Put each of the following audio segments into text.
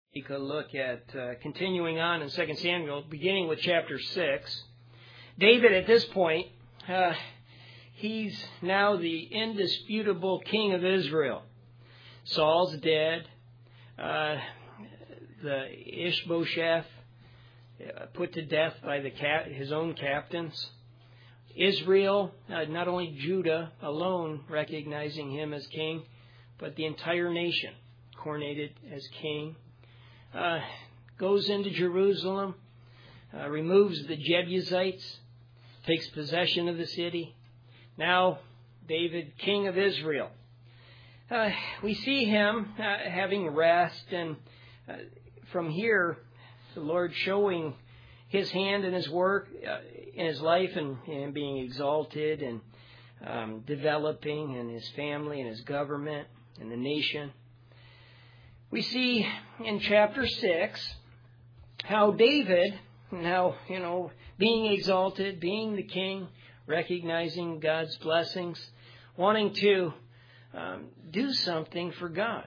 Take a look at continuing on in 2 Samuel, beginning with chapter 6. David, at this point, he's now the indisputable king of Israel. Saul's dead. The Ishbosheth put to death by his own captains. Israel, not only Judah alone recognizing him as king, but the entire nation coronated as king. Goes into Jerusalem, removes the Jebusites, takes possession of the city. Now, David, king of Israel. We see him having rest, and from here, the Lord showing His hand in His work, in His life, and being exalted, and developing in His family, and His government, and the nation. We see in chapter 6 how David, now, being exalted, being the king, recognizing God's blessings, wanting to do something for God.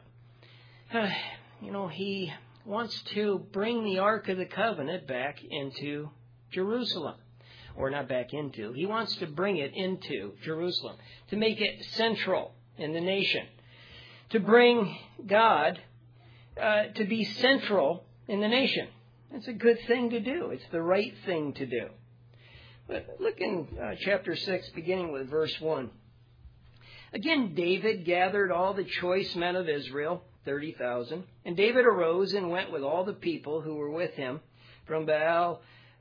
He wants to bring the Ark of the Covenant back into Jerusalem. Or not back into. He wants to bring it into Jerusalem, to make it central in the nation, to bring God to be central in the nation. It's a good thing to do. It's the right thing to do. But look in chapter 6, beginning with verse 1. Again, David gathered all the choice men of Israel, 30,000. And David arose and went with all the people who were with him from Baal,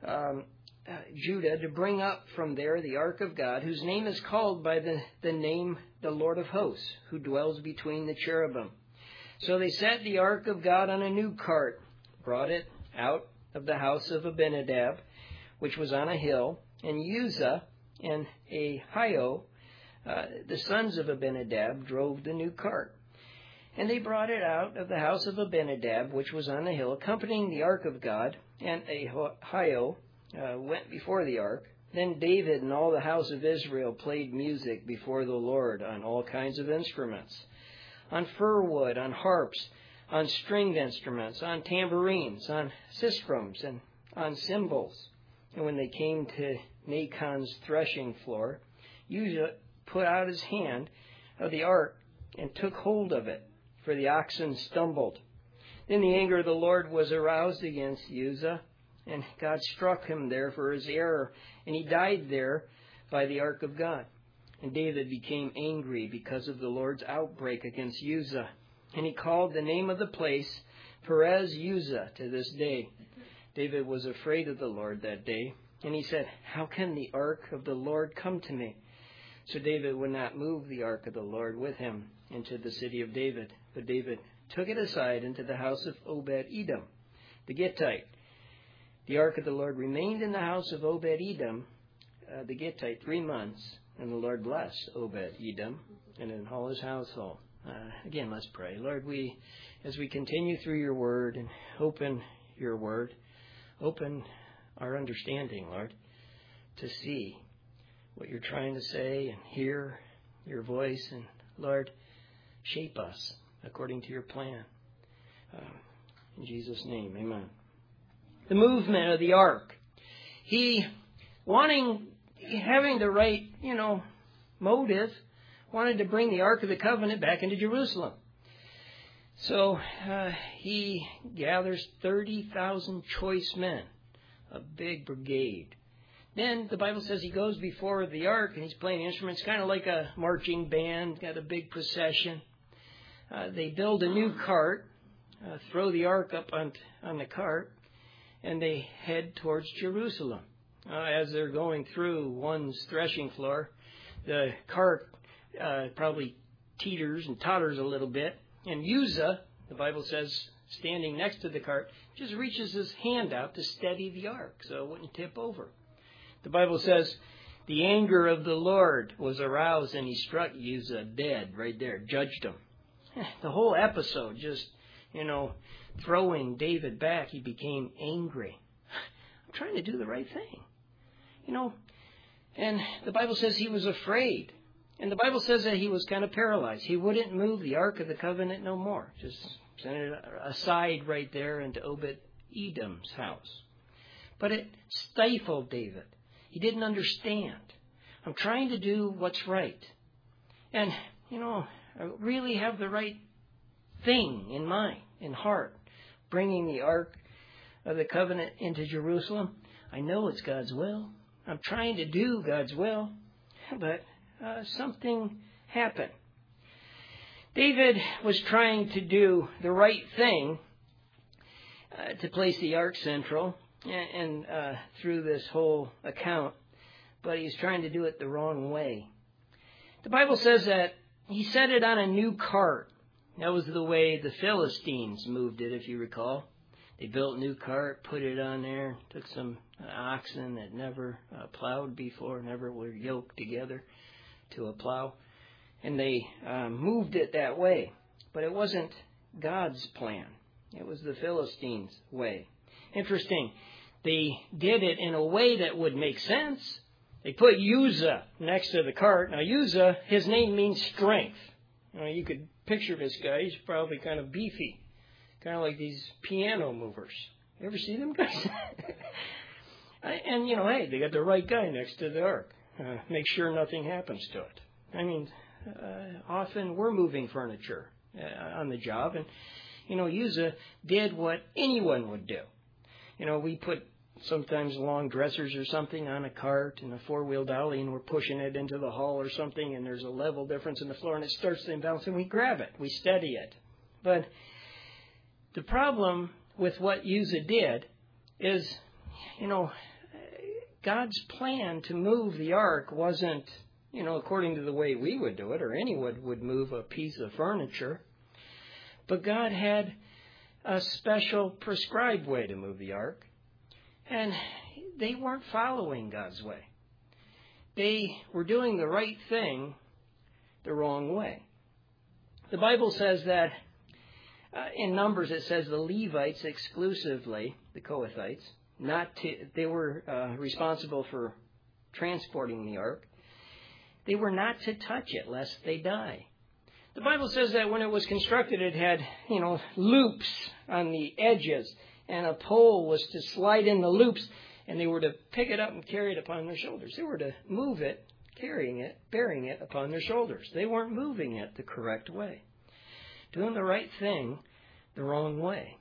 Judah, to bring up from there the ark of God, whose name is called by the name the Lord of hosts, who dwells between the cherubim. So they set the ark of God on a new cart, brought it out of the house of Abinadab, which was on a hill, and Uzzah and Ahio, the sons of Abinadab, drove the new cart. And they brought it out of the house of Abinadab, which was on a hill, accompanying the ark of God, and Ahio went before the ark. Then David and all the house of Israel played music before the Lord on all kinds of instruments, on fir wood, on harps, on stringed instruments, on tambourines, on sistrums, and on cymbals. And when they came to Nachon's threshing floor, Uzzah put out his hand of the ark and took hold of it, for the oxen stumbled. Then the anger of the Lord was aroused against Uzzah, and God struck him there for his error, and he died there by the ark of God. And David became angry because of the Lord's outbreak against Uzzah. And he called the name of the place Perez Uzzah to this day. David was afraid of the Lord that day. And he said, "How can the ark of the Lord come to me?" So David would not move the ark of the Lord with him into the city of David. But David took it aside into the house of Obed-Edom, the Gittite. The ark of the Lord remained in the house of Obed-Edom, the Gittite, 3 months. And the Lord blessed Obed-Edom and in all his household. Again, let's pray. Lord, as we continue through your word and open your word, open our understanding, Lord, to see what you're trying to say and hear your voice. And Lord, shape us according to your plan. In Jesus' name, amen. The movement of the ark. Having the right, motive, wanted to bring the Ark of the Covenant back into Jerusalem. So he gathers 30,000 choice men, a big brigade. Then the Bible says he goes before the Ark and he's playing instruments, kind of like a marching band, got a big procession. They build a new cart, throw the Ark up on the cart, and they head towards Jerusalem. As they're going through one's threshing floor, the cart probably teeters and totters a little bit. And Uzzah, the Bible says, standing next to the cart, just reaches his hand out to steady the ark so it wouldn't tip over. The Bible says the anger of the Lord was aroused and he struck Uzzah dead right there, judged him. The whole episode just, throwing David back, he became angry. I'm trying to do the right thing. And the Bible says he was afraid. And the Bible says that he was kind of paralyzed. He wouldn't move the Ark of the Covenant no more. Just sent it aside right there into Obed-Edom's house. But it stifled David. He didn't understand. I'm trying to do what's right. And, I really have the right thing in mind, in heart, bringing the Ark of the Covenant into Jerusalem. I know it's God's will. I'm trying to do God's will. But something happened. David was trying to do the right thing to place the Ark central and through this whole account, but he's trying to do it the wrong way. The Bible says that he set it on a new cart. That was the way the Philistines moved it, if you recall. They built a new cart, put it on there, took some oxen that never plowed before, never were yoked together to a plow, and they moved it that way. But it wasn't God's plan. It was the Philistines' way. Interesting. They did it in a way that would make sense. They put Uzzah next to the cart. Now, Uzzah, his name means strength. You could picture this guy. He's probably kind of beefy. Kind of like these piano movers. You ever see them guys? And, hey, they got the right guy next to the Ark. Make sure nothing happens to it. Often we're moving furniture on the job. And, Uzzah did what anyone would do. We put sometimes long dressers or something on a cart and a four-wheel dolly, and we're pushing it into the hall or something, and there's a level difference in the floor, and it starts to imbalance, and we grab it. We steady it. But the problem with what Uzzah did is, God's plan to move the Ark wasn't, according to the way we would do it, or anyone would move a piece of furniture. But God had a special prescribed way to move the Ark. And they weren't following God's way. They were doing the right thing the wrong way. The Bible says that in Numbers it says the Levites exclusively, the Kohathites, they were responsible for transporting the Ark. They were not to touch it lest they die. The Bible says that when it was constructed it had, loops on the edges. And a pole was to slide in the loops, and they were to pick it up and carry it upon their shoulders. They were to move it, carrying it, bearing it upon their shoulders. They weren't moving it the correct way. Doing the right thing the wrong way.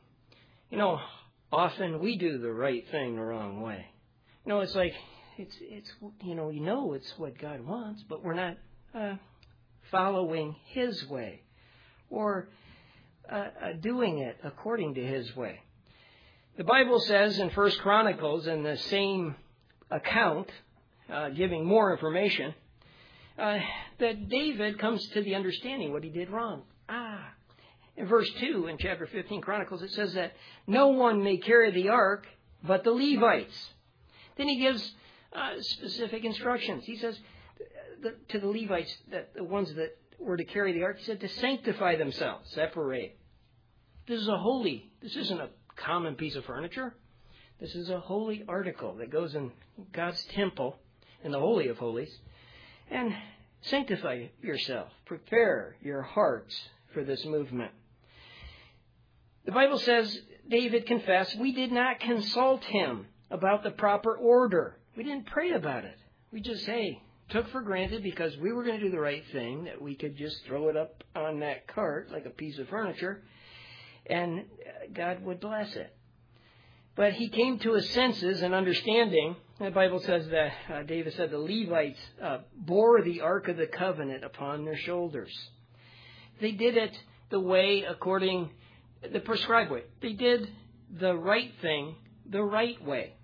Often we do the right thing the wrong way. It's like, it's what God wants, but we're not following His way or doing it according to His way. The Bible says in 1 Chronicles, in the same account, giving more information, that David comes to the understanding what he did wrong. In verse 2 in chapter 15 Chronicles, it says that no one may carry the Ark but the Levites. Then he gives specific instructions. He says to the Levites, that the ones that were to carry the Ark, he said to sanctify themselves, separate. This isn't a common piece of furniture. This is a holy article that goes in God's temple, in the Holy of Holies. And sanctify yourself. Prepare your hearts for this movement. The Bible says, David confessed, we did not consult him about the proper order. We didn't pray about it. We just, took for granted because we were going to do the right thing, that we could just throw it up on that cart like a piece of furniture, and God would bless it. But he came to his senses and understanding. The Bible says that David said the Levites bore the Ark of the Covenant upon their shoulders. They did it the way according the prescribed way. They did the right thing the right way.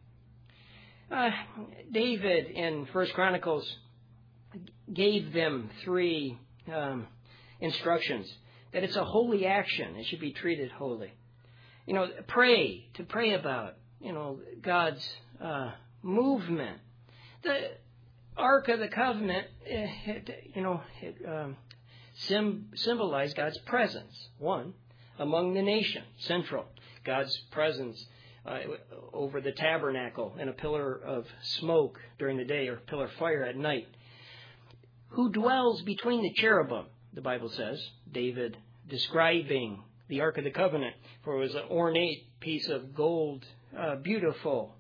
David in 1 Chronicles gave them 3 instructions. That it's a holy action. It should be treated holy. To pray about, God's movement. The Ark of the Covenant, symbolized God's presence. One, among the nation, central. God's presence over the tabernacle in a pillar of smoke during the day or pillar of fire at night. Who dwells between the cherubim, the Bible says, David describing the Ark of the Covenant, for it was an ornate piece of gold, beautiful,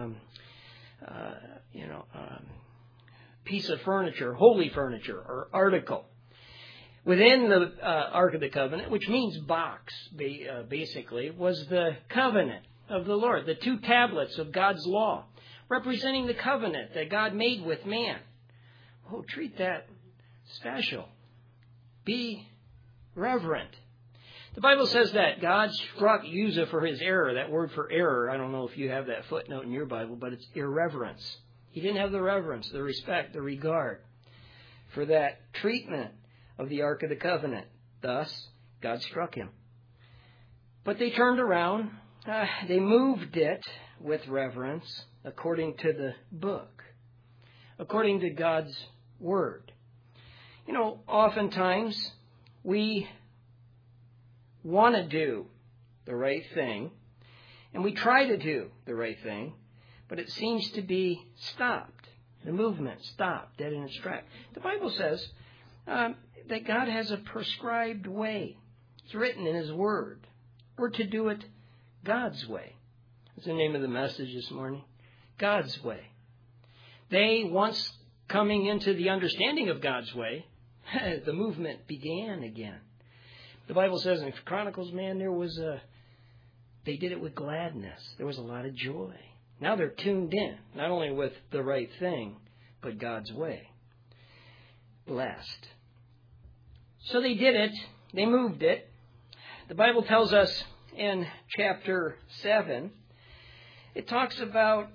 piece of furniture, holy furniture or article. Within the Ark of the Covenant, which means box, basically, was the covenant of the Lord, the 2 tablets of God's law, representing the covenant that God made with man. Oh, treat that special. Be reverent. The Bible says that God struck Uzzah for his error. That word for error, I don't know if you have that footnote in your Bible, but it's irreverence. He didn't have the reverence, the respect, the regard for that treatment of the Ark of the Covenant. Thus, God struck him. But they turned around. They moved it with reverence according to the book, according to God's Word. Oftentimes we want to do the right thing, and we try to do the right thing, but it seems to be stopped. The movement stopped, dead in its track. The Bible says that God has a prescribed way. It's written in His Word. We're to do it God's way. That's the name of the message this morning. God's way. They, once coming into the understanding of God's way, the movement began again. The Bible says in Chronicles, man, they did it with gladness. There was a lot of joy. Now they're tuned in, not only with the right thing, but God's way. Blessed. So they did it. They moved it. The Bible tells us in chapter 7, it talks about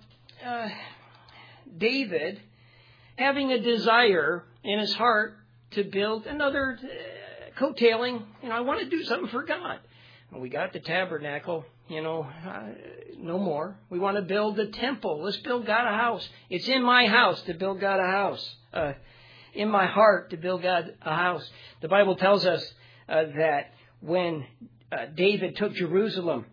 David having a desire in his heart to build another coattailing. I want to do something for God. And we got the tabernacle, no more. We want to build the temple. Let's build God a house. It's in my house to build God a house. In my heart to build God a house. The Bible tells us that when David took Jerusalem,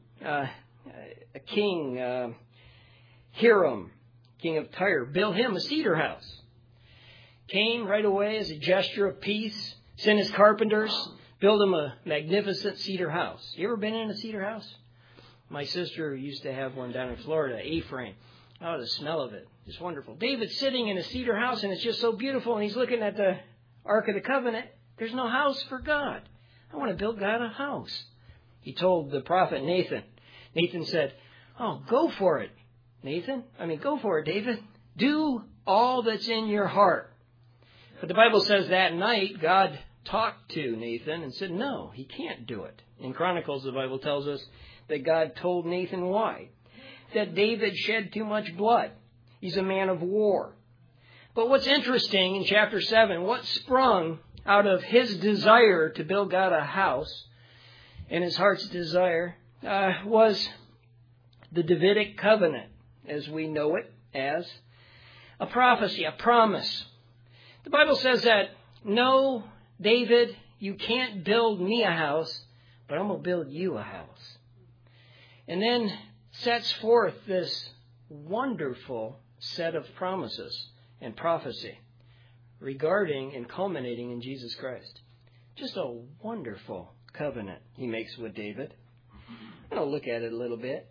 King Hiram, king of Tyre, built him a cedar house. Came right away as a gesture of peace, sent his carpenters, built him a magnificent cedar house. You ever been in a cedar house? My sister used to have one down in Florida, A-frame. Oh, the smell of it is wonderful. David's sitting in a cedar house, and it's just so beautiful, and he's looking at the Ark of the Covenant. There's no house for God. I want to build God a house. He told the prophet Nathan. Nathan said, oh, go for it, go for it, David. Do all that's in your heart. But the Bible says that night God talked to Nathan and said, no, he can't do it. In Chronicles, the Bible tells us that God told Nathan why. That David shed too much blood. He's a man of war. But what's interesting in chapter 7, what sprung out of his desire to build God a house and his heart's desire was the Davidic covenant, as we know it as a prophecy, a promise. The Bible says that, no, David, you can't build me a house, but I'm going to build you a house. And then sets forth this wonderful set of promises and prophecy regarding and culminating in Jesus Christ. Just a wonderful covenant he makes with David. I'm going to look at it a little bit.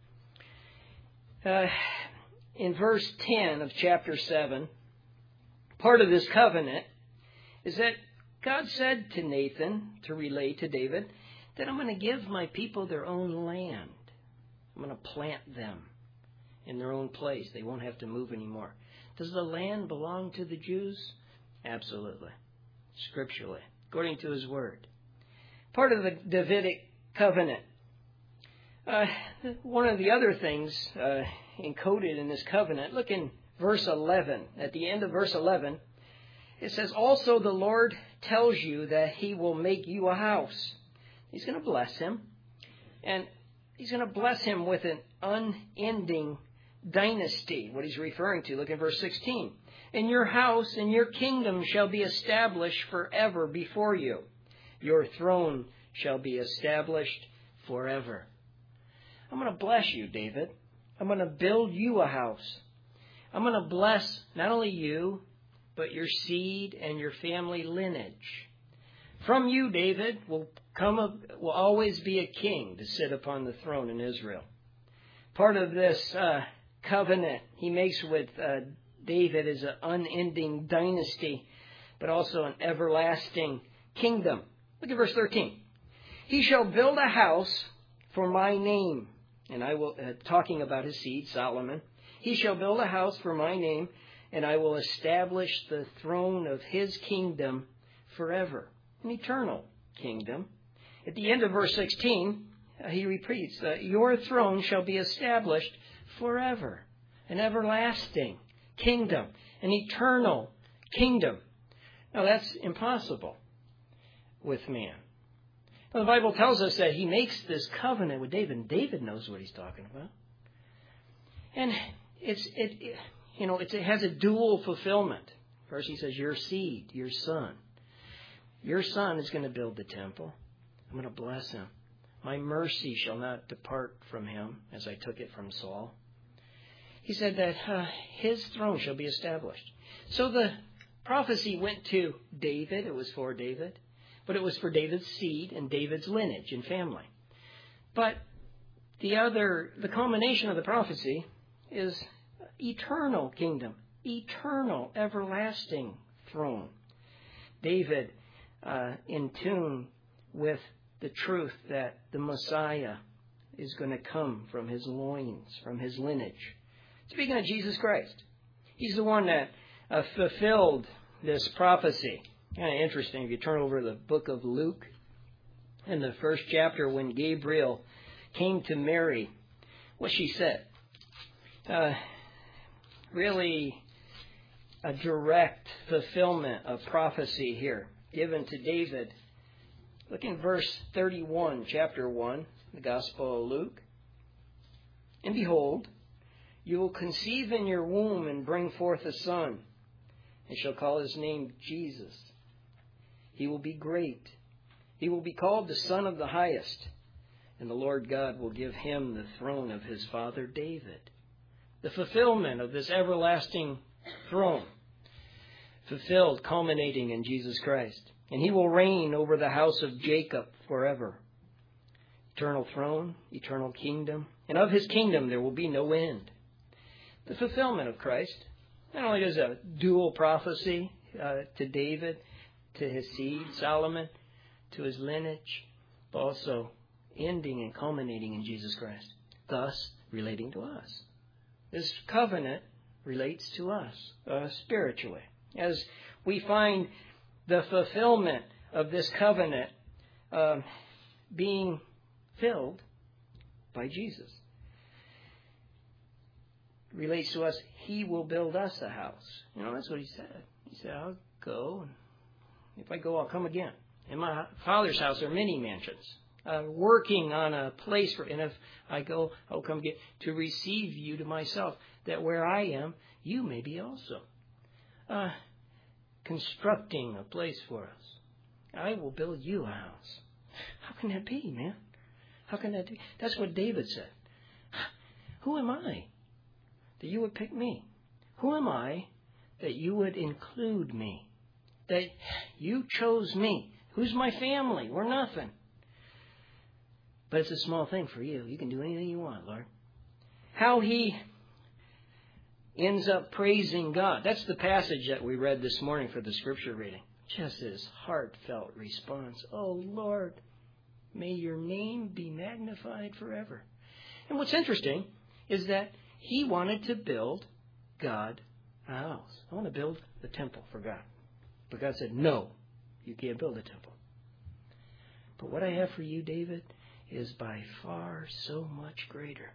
In verse 10 of chapter 7, part of this covenant is that God said to Nathan, to relay to David, that I'm going to give my people their own land. I'm going to plant them in their own place. They won't have to move anymore. Does the land belong to the Jews? Absolutely. Scripturally, according to His Word. Part of the Davidic covenant. One of the other things encoded in this covenant, look in verse 11. At the end of verse 11, it says, also the Lord tells you that He will make you a house. He's going to bless him. And He's going to bless him with an unending dynasty, what He's referring to. Look in verse 16. And your house and your kingdom shall be established forever before you. Your throne shall be established forever. I'm going to bless you, David. I'm going to build you a house. I'm going to bless not only you, but your seed and your family lineage From you, David, will always be a king to sit upon the throne in Israel. Part of this covenant he makes with David is an unending dynasty, but also an everlasting kingdom. Look at verse 13. He shall build a house for my name. And I will, talking about his seed, Solomon. He shall build a house for my name, and I will establish the throne of his kingdom forever. An eternal kingdom. At the end of verse 16, he repeats, your throne shall be established forever. An everlasting kingdom. An eternal kingdom. Now that's impossible with man. Now, the Bible tells us that he makes this covenant with David, and David knows what he's talking about. And it has a dual fulfillment. First he says, your seed, your son. Your son is going to build the temple. I'm going to bless him. My mercy shall not depart from him, as I took it from Saul. He said that his throne shall be established. So the prophecy went to David. It was for David. But it was for David's seed and David's lineage and family. But the culmination of the prophecy is eternal kingdom, eternal, everlasting throne. David, in tune with the truth that the Messiah is going to come from his loins, from his lineage. Speaking of Jesus Christ, he's the one that fulfilled this prophecy. Kind of interesting. If you turn over to the book of Luke, in the first chapter, when Gabriel came to Mary, what she said. Really a direct fulfillment of prophecy here given to David. Look in verse 31, chapter 1, the Gospel of Luke. And behold, you will conceive in your womb and bring forth a son, and shall call his name Jesus. He will be great. He will be called the Son of the Highest. And the Lord God will give him the throne of his father David. The fulfillment of this everlasting throne. Fulfilled, culminating in Jesus Christ. And he will reign over the house of Jacob forever. Eternal throne, eternal kingdom. And of his kingdom there will be no end. The fulfillment of Christ. Not only does a dual prophecy to David, to his seed, Solomon, to his lineage, but also ending and culminating in Jesus Christ, thus relating to us. This covenant relates to us spiritually. As we find the fulfillment of this covenant being filled by Jesus. Relates to us, he will build us a house. That's what he said. He said, I'll go, and if I go, I'll come again. In my Father's house are many mansions. Working on a place for, and if I go, I'll come again to receive you to myself, that where I am, you may be also. Constructing a place for us. I will build you a house. How can that be, man? How can that be? That's what David said. Who am I that you would pick me? Who am I that you would include me? That you chose me. Who's my family? We're nothing. But it's a small thing for you. You can do anything you want, Lord. How he ends up praising God. That's the passage that we read this morning for the scripture reading. Just his heartfelt response. Oh, Lord, may your name be magnified forever. And what's interesting is that he wanted to build God a house. I want to build a temple for God. But God said, no, you can't build a temple. But what I have for you, David, is by far so much greater.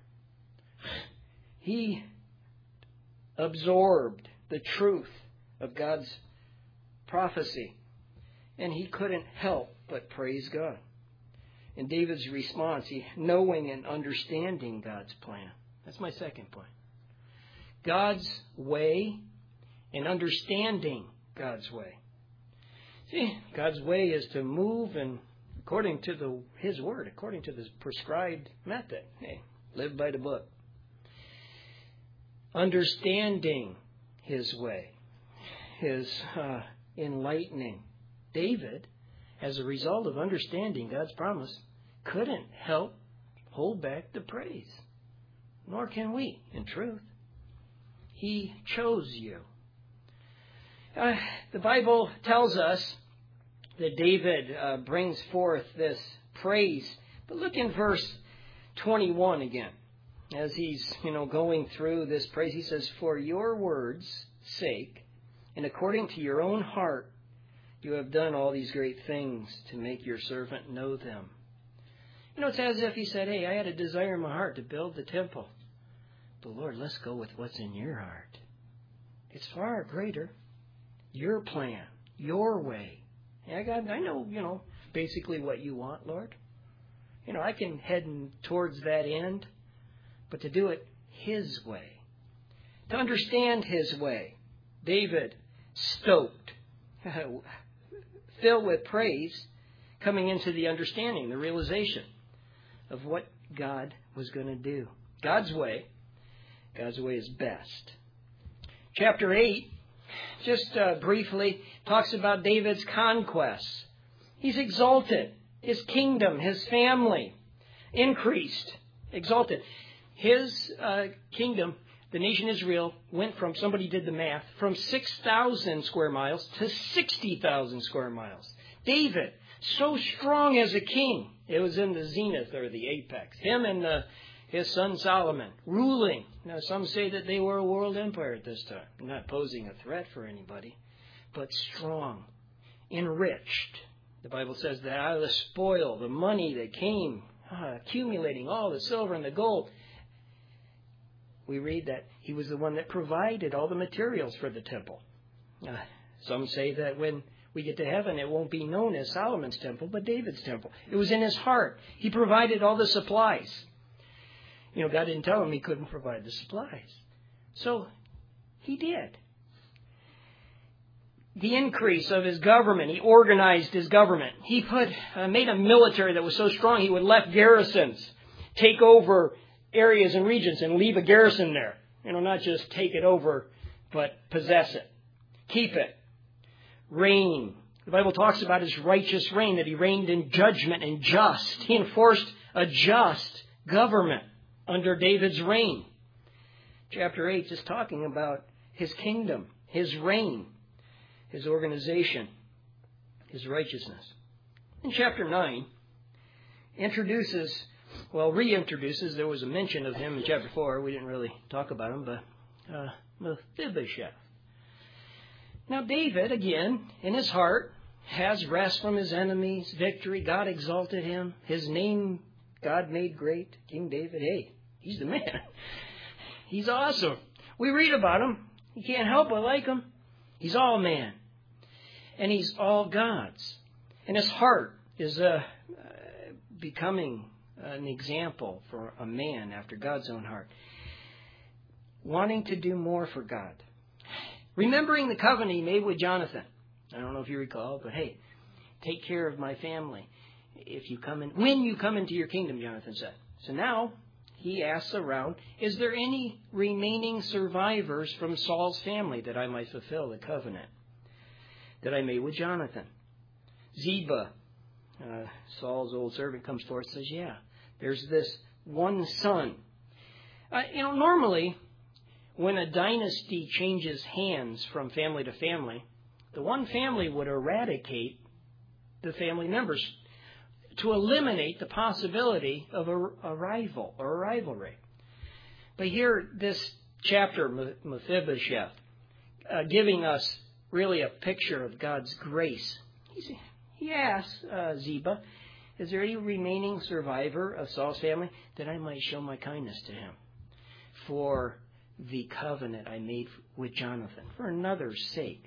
He absorbed the truth of God's prophecy, and he couldn't help but praise God. In David's response, knowing and understanding God's plan. That's my second point. God's way and understanding God's way. See, God's way is to move and according to his word, according to this prescribed method. Hey, live by the book. Understanding his way, his enlightening. David, as a result of understanding God's promise, couldn't help hold back the praise. Nor can we, in truth. He chose you. The Bible tells us that David brings forth this praise. But look in verse 21 again. As he's, going through this praise, he says, "For your word's sake, and according to your own heart, you have done all these great things to make your servant know them." It's as if he said, "Hey, I had a desire in my heart to build the temple. But Lord, let's go with what's in your heart. It's far greater. Your plan, your way. Yeah, God, I know, basically what you want, Lord. I can head towards that end, but to do it His way. To understand His way." David, stoked, filled with praise, coming into the understanding, the realization of what God was going to do. God's way is best. Chapter 8, just briefly, talks about David's conquests. He's exalted. His kingdom, his family, increased, exalted. His kingdom, the nation Israel, went from, somebody did the math, from 6,000 square miles to 60,000 square miles. David, so strong as a king, it was in the zenith or the apex. Him and his son Solomon, ruling. Now, some say that they were a world empire at this time, not posing a threat for anybody, but strong, enriched. The Bible says that out of the spoil, the money that came, accumulating all the silver and the gold, we read that he was the one that provided all the materials for the temple. Some say that when we get to heaven, it won't be known as Solomon's temple, but David's temple. It was in his heart. He provided all the supplies. God didn't tell him he couldn't provide the supplies. So he did. The increase of his government, he organized his government. He made a military that was so strong he would let garrisons take over areas and regions and leave a garrison there. Not just take it over, but possess it. Keep it. Reign. The Bible talks about his righteous reign, that he reigned in judgment and just. He enforced a just government under David's reign. Chapter 8 is talking about his kingdom, his reign, his organization, his righteousness. In chapter 9, reintroduces, there was a mention of him in chapter 4. We didn't really talk about him, but Mephibosheth. Now David, again, in his heart, has rest from his enemies, victory. God exalted him. His name, God made great. King David, hey, he's the man. He's awesome. We read about him. You can't help but like him. He's all man. And he's all God's. And his heart is becoming an example for a man after God's own heart. Wanting to do more for God. Remembering the covenant he made with Jonathan. I don't know if you recall, but hey, take care of my family. When you come into your kingdom, Jonathan said. So now he asks around, is there any remaining survivors from Saul's family that I might fulfill the covenant that I made with Jonathan? Ziba, Saul's old servant, comes forth and says, yeah, there's this one son. Normally, when a dynasty changes hands from family to family, the one family would eradicate the family members to eliminate the possibility of a rival or a rivalry. But here, this chapter, Mephibosheth, giving us really a picture of God's grace. He asks Ziba, is there any remaining survivor of Saul's family that I might show my kindness to him for the covenant I made with Jonathan, for another's sake?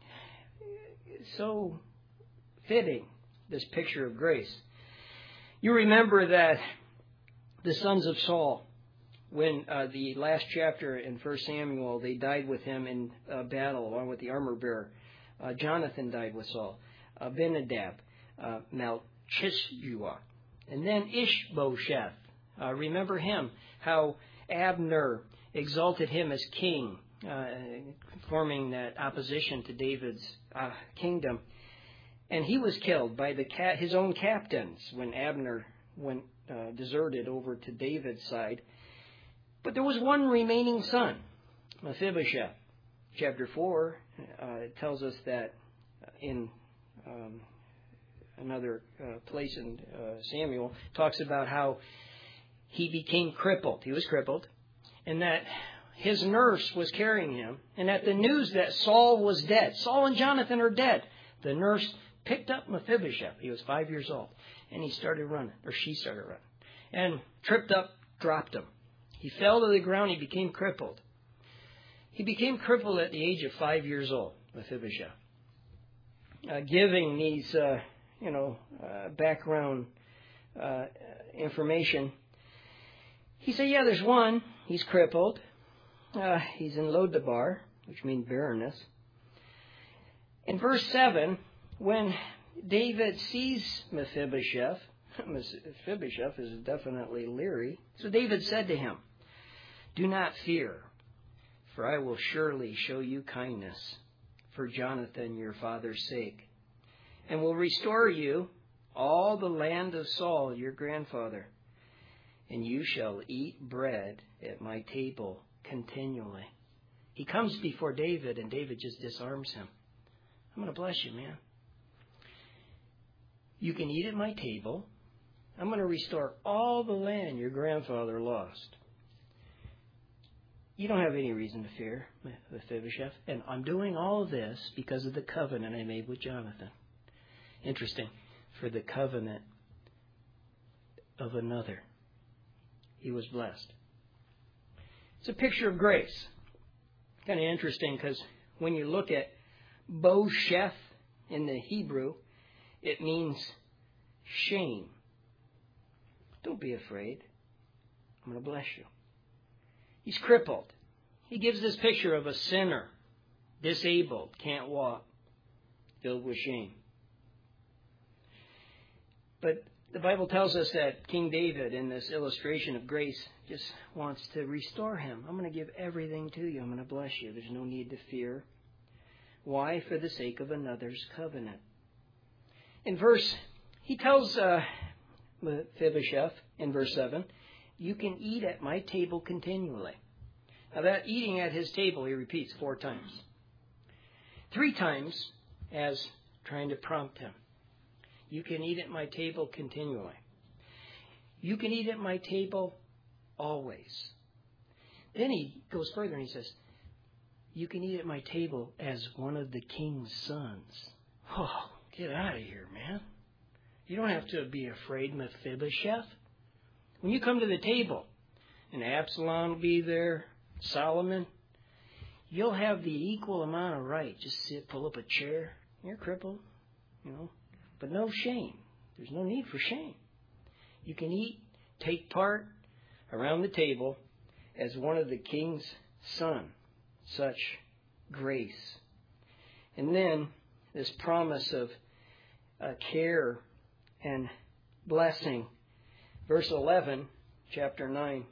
So fitting, this picture of grace. You remember that the sons of Saul, when the last chapter in 1 Samuel, they died with him in battle along with the armor bearer. Jonathan died with Saul. Abinadab, Malchishua, and then Ishbosheth. Remember him, how Abner exalted him as king, forming that opposition to David's kingdom. And he was killed by his own captains when Abner deserted over to David's side. But there was one remaining son, Mephibosheth. Chapter 4 it tells us that in another place in Samuel, talks about how he became crippled. He was crippled. And that his nurse was carrying him. And at the news that Saul was dead, Saul and Jonathan are dead, the nurse picked up Mephibosheth. He was 5 years old. And he started running, or she started running. And tripped up, dropped him. He fell to the ground. He became crippled. He became crippled at the age of 5 years old, Mephibosheth. Giving these, background information. He said, yeah, there's one. He's crippled. He's in Lodabar, which means barrenness. In verse 7, when David sees Mephibosheth is definitely leery. So David said to him, do not fear, for I will surely show you kindness for Jonathan your father's sake, and will restore you all the land of Saul your grandfather, and you shall eat bread at my table continually. He comes before David, and David just disarms him. I'm going to bless you, man. You can eat at my table. I'm going to restore all the land your grandfather lost. You don't have any reason to fear, Mephibosheth. And I'm doing all of this because of the covenant I made with Jonathan. Interesting. For the covenant of another. He was blessed. It's a picture of grace. Kind of interesting because when you look at Bosheth in the Hebrew, it means shame. Don't be afraid. I'm going to bless you. He's crippled. He gives this picture of a sinner, disabled, can't walk, filled with shame. But the Bible tells us that King David, in this illustration of grace, just wants to restore him. I'm going to give everything to you. I'm going to bless you. There's no need to fear. Why? For the sake of another's covenant. He tells Mephibosheth in verse 7, you can eat at my table continually. Now that eating at his table, he repeats 4 times. 3 times as trying to prompt him. You can eat at my table continually. You can eat at my table always. Then he goes further and he says, you can eat at my table as one of the king's sons. Oh, get out of here, man. You don't have to be afraid, Mephibosheth. When you come to the table, and Absalom will be there, Solomon, you'll have the equal amount of right. Just sit, pull up a chair. You're crippled, but no shame. There's no need for shame. You can eat, take part around the table as one of the king's son. Such grace. And then this promise of care and blessing. Verse 11, chapter 9.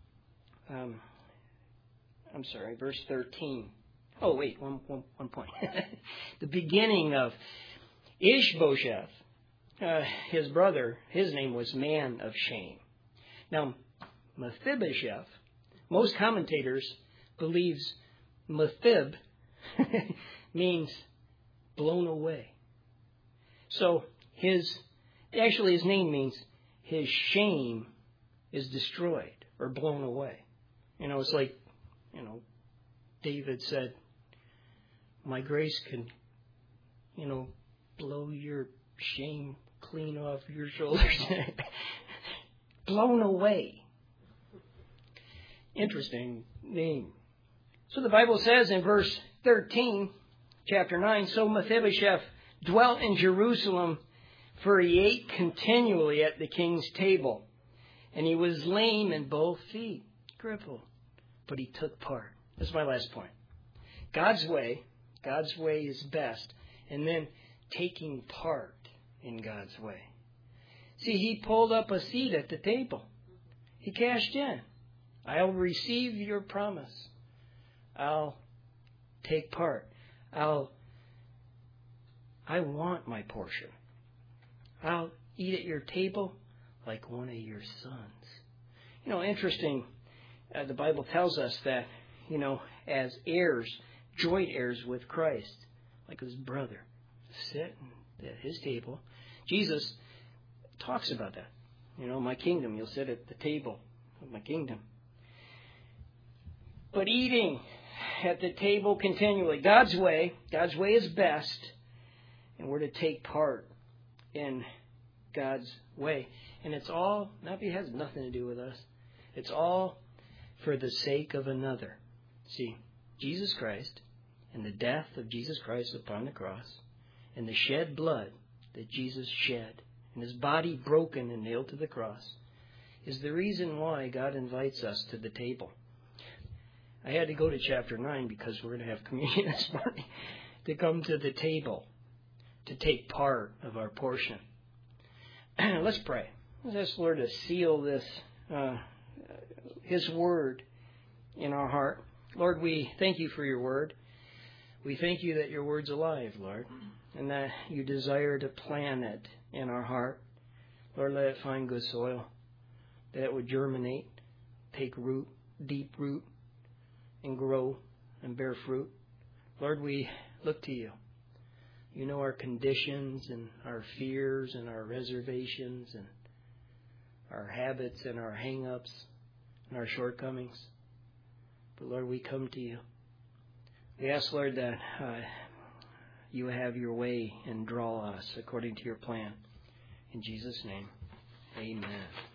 Verse 13. Oh, wait, one point. The beginning of Ishbosheth, his brother, his name was man of shame. Now, Mephibosheth, most commentators believes Mephib means blown away. So his name means his shame is destroyed or blown away. It's like, David said, my grace can, blow your shame clean off your shoulders. Blown away. Interesting name. So the Bible says in verse 13, chapter 9, so Mephibosheth dwelt in Jerusalem, for he ate continually at the king's table. And he was lame in both feet, crippled, but he took part. That's my last point. God's way is best. And then taking part in God's way. See, he pulled up a seat at the table. He cashed in. I'll receive your promise. I'll take part. I'll I want my portion. I'll eat at your table like one of your sons. Interesting, the Bible tells us that, as heirs, joint heirs with Christ, like his brother, sit at his table. Jesus talks about that. My kingdom, you'll sit at the table of my kingdom. But eating at the table continually, God's way is best, and we're to take part in God's way. And it's all, it has nothing to do with us. It's all for the sake of another. See, Jesus Christ and the death of Jesus Christ upon the cross and the shed blood that Jesus shed and his body broken and nailed to the cross is the reason why God invites us to the table. I had to go to chapter 9 because we're going to have communion this morning, to come to the table, to take part of our portion. Let's pray. Let's ask the Lord to seal this, his word in our heart. Lord, we thank you for your word. We thank you that your word's alive, Lord, and that you desire to plant it in our heart. Lord, let it find good soil, that it would germinate, take root, deep root, and grow and bear fruit. Lord, we look to you. You know our conditions and our fears and our reservations and our habits and our hang-ups and our shortcomings. But Lord, we come to you. We ask, Lord, that you have your way and draw us according to your plan. In Jesus' name, amen.